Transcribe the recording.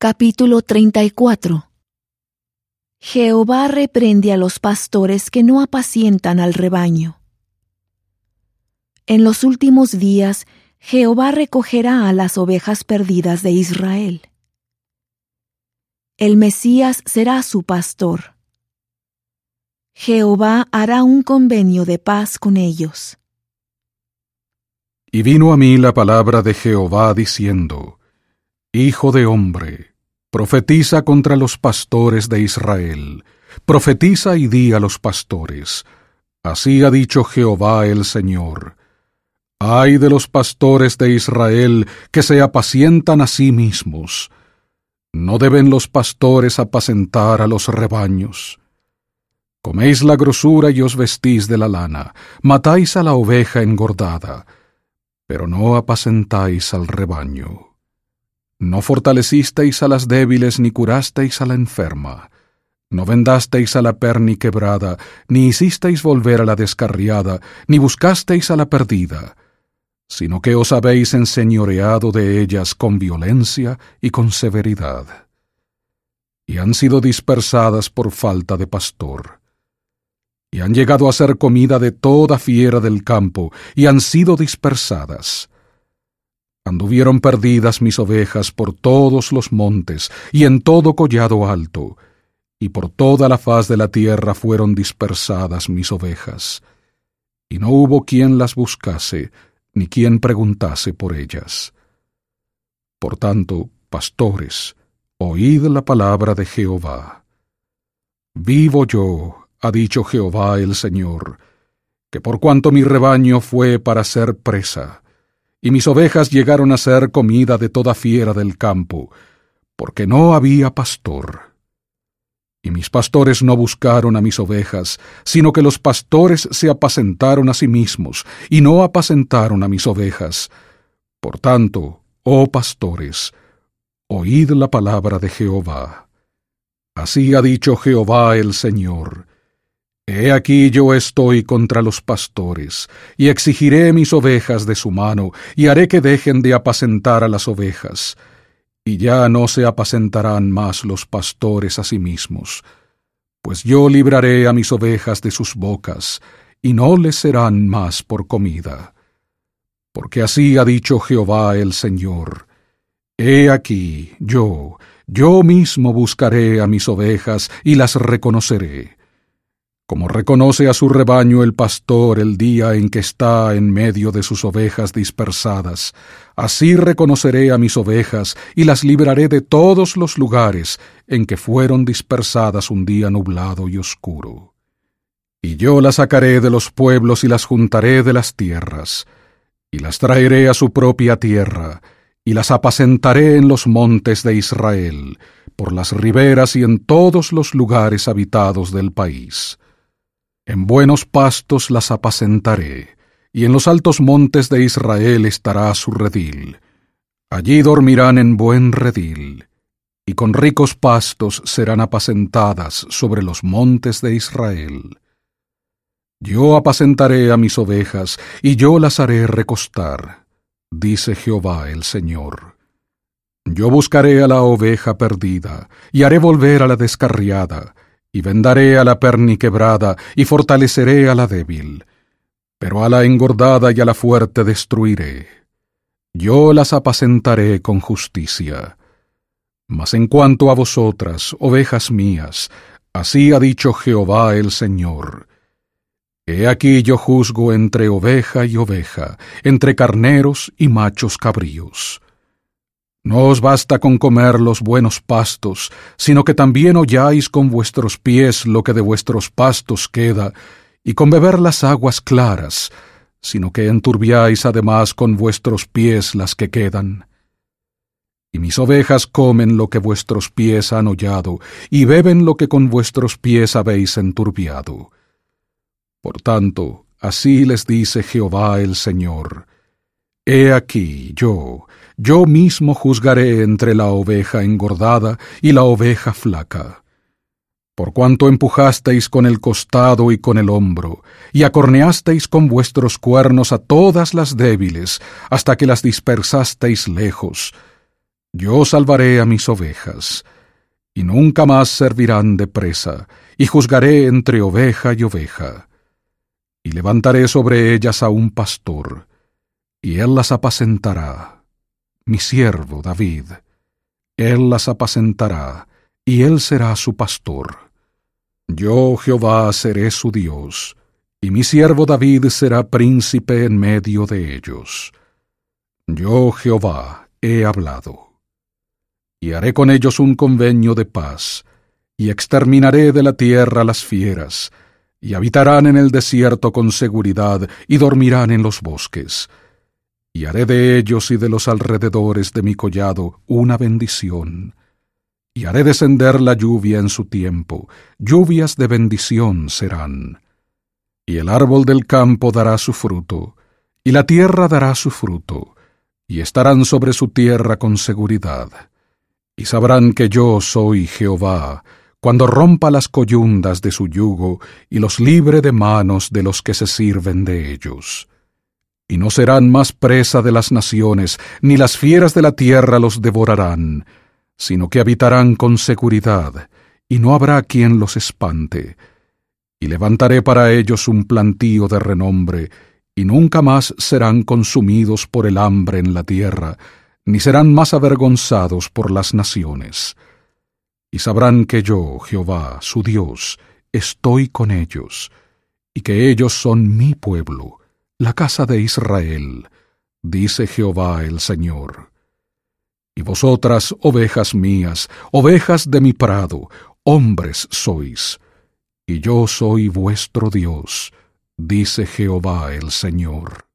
Capítulo 34. Jehová reprende a los pastores que no apacientan al rebaño. En los últimos días, Jehová recogerá a las ovejas perdidas de Israel. El Mesías será su pastor. Jehová hará un convenio de paz con ellos. Y vino a mí la palabra de Jehová diciendo: Hijo de hombre, profetiza contra los pastores de Israel, profetiza y di a los pastores: Así ha dicho Jehová el Señor: Ay de los pastores de Israel que se apacientan a sí mismos. ¿No deben los pastores apacentar a los rebaños? Coméis la grosura y os vestís de la lana, matáis a la oveja engordada, pero no apacentáis al rebaño. No fortalecisteis a las débiles ni curasteis a la enferma. No vendasteis a la perni quebrada, ni hicisteis volver a la descarriada, ni buscasteis a la perdida, sino que os habéis enseñoreado de ellas con violencia y con severidad. Y han sido dispersadas por falta de pastor. Y han llegado a ser comida de toda fiera del campo, y han sido dispersadas. Anduvieron perdidas mis ovejas por todos los montes, y en todo collado alto, y por toda la faz de la tierra fueron dispersadas mis ovejas. Y no hubo quien las buscase, ni quien preguntase por ellas. Por tanto, pastores, oíd la palabra de Jehová. Vivo yo, ha dicho Jehová el Señor, que por cuanto mi rebaño fue para ser presa, y mis ovejas llegaron a ser comida de toda fiera del campo, porque no había pastor. Y mis pastores no buscaron a mis ovejas, sino que los pastores se apacentaron a sí mismos, y no apacentaron a mis ovejas. Por tanto, oh pastores, oíd la palabra de Jehová. Así ha dicho Jehová el Señor: He aquí yo estoy contra los pastores, y exigiré mis ovejas de su mano, y haré que dejen de apacentar a las ovejas. Y ya no se apacentarán más los pastores a sí mismos, pues yo libraré a mis ovejas de sus bocas, y no les serán más por comida. Porque así ha dicho Jehová el Señor: He aquí, yo mismo buscaré a mis ovejas, y las reconoceré. Como reconoce a su rebaño el pastor el día en que está en medio de sus ovejas dispersadas, así reconoceré a mis ovejas y las libraré de todos los lugares en que fueron dispersadas un día nublado y oscuro. Y yo las sacaré de los pueblos y las juntaré de las tierras, y las traeré a su propia tierra, y las apacentaré en los montes de Israel, por las riberas y en todos los lugares habitados del país. En buenos pastos las apacentaré, y en los altos montes de Israel estará su redil. Allí dormirán en buen redil, y con ricos pastos serán apacentadas sobre los montes de Israel. Yo apacentaré a mis ovejas, y yo las haré recostar, dice Jehová el Señor. Yo buscaré a la oveja perdida, y haré volver a la descarriada, y vendaré a la perni quebrada, y fortaleceré a la débil, pero a la engordada y a la fuerte destruiré. Yo las apacentaré con justicia. Mas en cuanto a vosotras, ovejas mías, así ha dicho Jehová el Señor: He aquí yo juzgo entre oveja y oveja, entre carneros y machos cabríos. No os basta con comer los buenos pastos, sino que también holláis con vuestros pies lo que de vuestros pastos queda, y con beber las aguas claras, sino que enturbiáis además con vuestros pies las que quedan. Y mis ovejas comen lo que vuestros pies han hollado, y beben lo que con vuestros pies habéis enturbiado. Por tanto, así les dice Jehová el Señor: He aquí, yo mismo juzgaré entre la oveja engordada y la oveja flaca. Por cuanto empujasteis con el costado y con el hombro, y acorneasteis con vuestros cuernos a todas las débiles, hasta que las dispersasteis lejos, Yo salvaré a mis ovejas, y nunca más servirán de presa, y juzgaré entre oveja y oveja. Y levantaré sobre ellas a un pastor, y él las apacentará, mi siervo David. Él las apacentará, y él será su pastor. Yo, Jehová, seré su Dios, y mi siervo David será príncipe en medio de ellos. Yo, Jehová, he hablado. Y haré con ellos un convenio de paz, y exterminaré de la tierra las fieras, y habitarán en el desierto con seguridad, y dormirán en los bosques. Y haré de ellos y de los alrededores de mi collado una bendición. Y haré descender la lluvia en su tiempo, lluvias de bendición serán. Y el árbol del campo dará su fruto, y la tierra dará su fruto, y estarán sobre su tierra con seguridad. Y sabrán que yo soy Jehová, cuando rompa las coyundas de su yugo, y los libre de manos de los que se sirven de ellos. Y no serán más presa de las naciones, ni las fieras de la tierra los devorarán, sino que habitarán con seguridad, y no habrá quien los espante. Y levantaré para ellos un plantío de renombre, y nunca más serán consumidos por el hambre en la tierra, ni serán más avergonzados por las naciones. Y sabrán que yo, Jehová, su Dios, estoy con ellos, y que ellos son mi pueblo, la casa de Israel, dice Jehová el Señor. Y vosotras, ovejas mías, ovejas de mi prado, hombres sois, y yo soy vuestro Dios, dice Jehová el Señor.